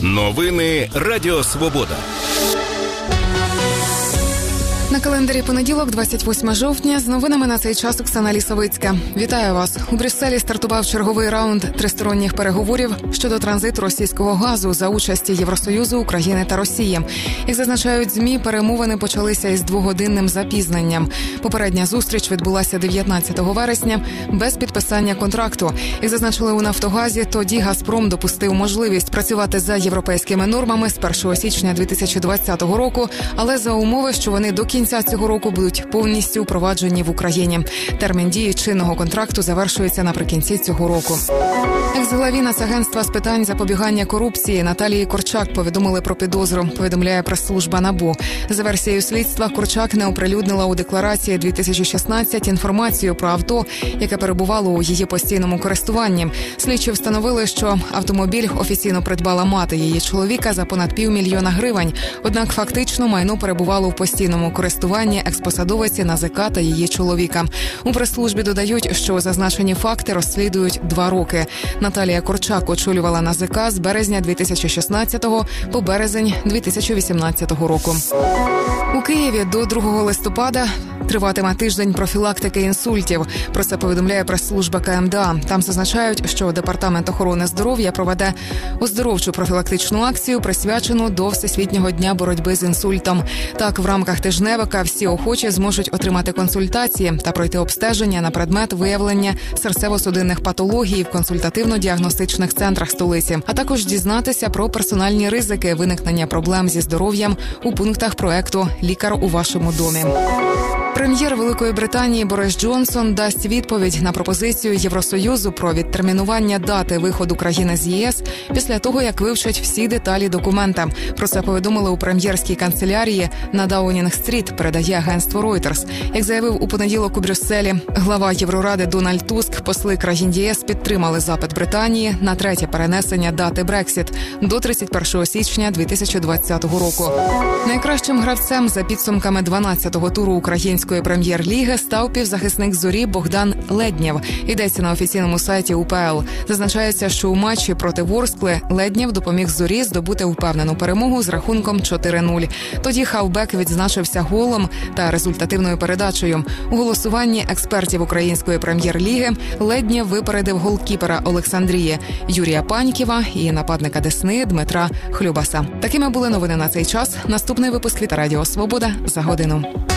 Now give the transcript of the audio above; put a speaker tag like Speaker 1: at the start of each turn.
Speaker 1: Новини Радіо Свобода.
Speaker 2: На календарі понеділок, 28 жовтня, з новинами на цей час Оксана Лісовицька. Вітаю вас. У Брюсселі стартував черговий раунд тристоронніх переговорів щодо транзиту російського газу за участі Євросоюзу, України та Росії. Як зазначають ЗМІ, перемовини почалися із двогодинним запізненням. Попередня зустріч відбулася 19 вересня без підписання контракту. Як зазначили у «Нафтогазі», тоді «Газпром» допустив можливість працювати за європейськими нормами з 1 січня 2020 року, але за умови, що вони до кінця цього року будуть повністю впроваджені в Україні. Термін дії чинного контракту завершується наприкінці цього року. Екс-главі Нацагентства з питань запобігання корупції Наталії Корчак повідомили про підозру, повідомляє прес-служба НАБУ. За версією слідства, Корчак не оприлюднила у декларації 2016 інформацію про авто, яке перебувало у її постійному користуванні. Слідчі встановили, що автомобіль офіційно придбала мати її чоловіка за понад $500 000 гривень. Однак фактично майно перебувало в постійному користуванні експосадовиці НАЗК та її чоловіка. У прес-службі додають, що зазначені факти розслідують 2 роки. Наталія Корчак очолювала НАЗК з березня 2016 по березень 2018 року. У Києві до 2 листопада триватиме тиждень профілактики інсультів. Про це повідомляє прес-служба КМДА. Там зазначають, що Департамент охорони здоров'я проведе оздоровчу профілактичну акцію, присвячену до Всесвітнього дня боротьби з інсультом. Так, в рамках тижневика всі охочі зможуть отримати консультації та пройти обстеження на предмет виявлення серцево-судинних патологій в консультативно-діагностичних центрах столиці, а також дізнатися про персональні ризики виникнення проблем зі здоров'ям у пунктах проекту «Лікар у вашому домі». Прем'єр Великої Британії Борис Джонсон дасть відповідь на пропозицію Євросоюзу про відтермінування дати виходу країни з ЄС після того, як вивчать всі деталі документа. Про це повідомили у прем'єрській канцелярії на Даунінг-стріт, передає агентство Reuters. Як заявив у понеділок у Брюсселі глава Євроради Дональд Туск, посли країн єС підтримали запит Британії на третє перенесення дати Брексіт до 31 січня 2020 року. Найкращим гравцем за підсумками 12-го туру української прем'єр-ліги став півзахисник «Зорі» Богдан Леднєв. Йдеться на офіційному сайті УПЛ. Зазначається, що у матчі проти Ворскли Леднєв допоміг «Зорі» здобути впевнену перемогу з рахунком 4-0. Тоді хавбек відзначився голом та результативною передачею. У голосуванні експертів української прем'єр-ліги Леднєв випередив голкіпера Олександрії Юрія Панькєва і нападника Десни Дмитра Хлюбаса. Такими були новини на цей час. Наступний випуск від Радіо Свобода за годину.